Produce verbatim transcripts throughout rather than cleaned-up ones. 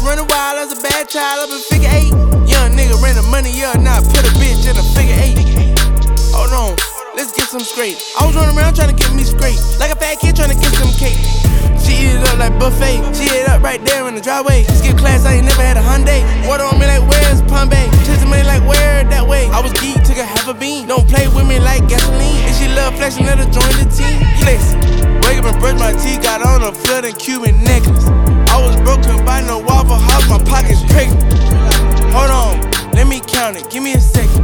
running wild as a bad child up in figure eight. Young nigga ran the money up, now put a bitch in a figure eight. Hold on, let's get some straight. I was running around trying to get me straight, like a fat kid trying to get some cake. She eat it up like buffet, she ate it up right there in the driveway. Skip class, I ain't never had a Hyundai. Water on me like where's Bombay? Chasing money like where that way. I was geek, took a half a bean. Don't play with me like gasoline. And she love flashing, let her join the team. Listen, wake up and brush my teeth, got on a flood and Cuban necklace. I was broke, couldn't buy no Waffle House, my pockets pregnant. Hold on, let me count it, give me a second.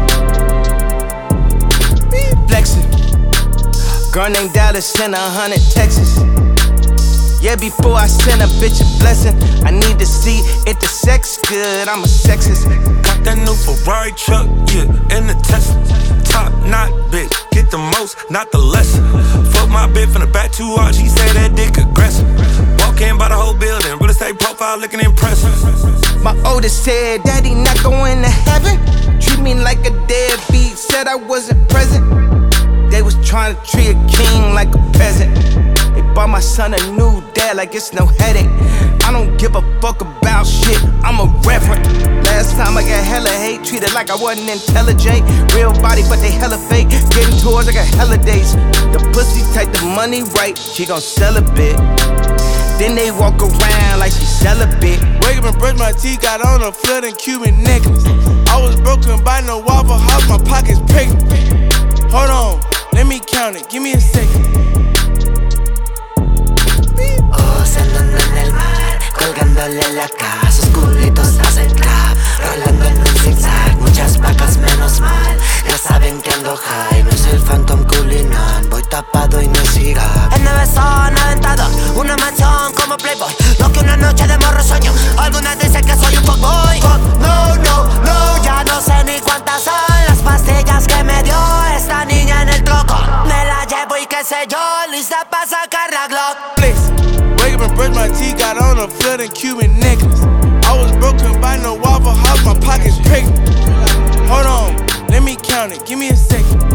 Flexin', girl named Dallas, sent a hundred Texas. Yeah, before I send a bitch a blessing, I need to see if the sex good, I'm a sexist. Got that new Ferrari truck, yeah, and the Tesla. Top knot, bitch, get the most, not the less. Fuck my bitch from the back too hard, she said that dick aggressive. Walk in by the whole building, real estate profile looking impressive. My oldest said, Daddy not going to heaven. Treat me like a deadbeat, said I wasn't present. They was trying to treat a king like a peasant. They bought my son a new dad like it's no headache. I don't give a fuck about shit, I'm a reverend. Last time I got hella hate, treated like I wasn't intelligent. Real body, but they hella fake. Getting tours, I got hella dates. The pussy take the money right, she gon' sell a bit. Then they walk around like she sell a bit. Wake up and brush my teeth, got on a flood and Cuban necklace. I was broke, couldn't buy no Waffle House, my pockets pregnant. Hold on, let me count it, give me a second. Oceanando en el mar, colgándole la cara. Sus culitos hacen clap, rolando en un zigzag. Muchas vacas menos mal, ya saben que ando high. No soy el Phantom Culinan, voy tapado y no es girac. En nueve son aventados, una mansión como Playboy. Lo que una noche de morro sueño, algunas dicen que soy un fuckboy. Fuck, no, no, no, ya no sé ni cuántas son las pastillas que me dio esta niña en el troco. Me la llevo y qué sé yo, lista pa' sacar la Glock. Wake up and brush my teeth, got on a flood and Cuban necklace. I was broke, couldn't buy no Waffle House, my pockets pregnant. Hold on, let me count it, give me a second.